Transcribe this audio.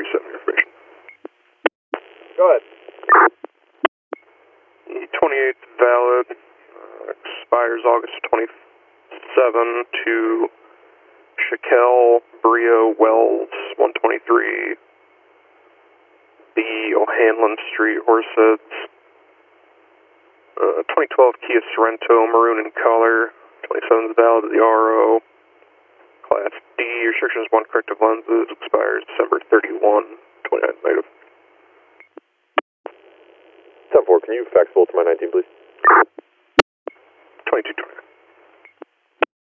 27 information. Go ahead. The 28th valid, expires August 27 to Shaquille Brio Wells, 123, B. O'Hanlon Street, Horseheads. 2012 Kia Sorento, maroon in color, 27th valid of the RO. Class D, restrictions 1 corrective lenses, expires December 31, 29 negative. 10-4, can you fax full to my 19, please?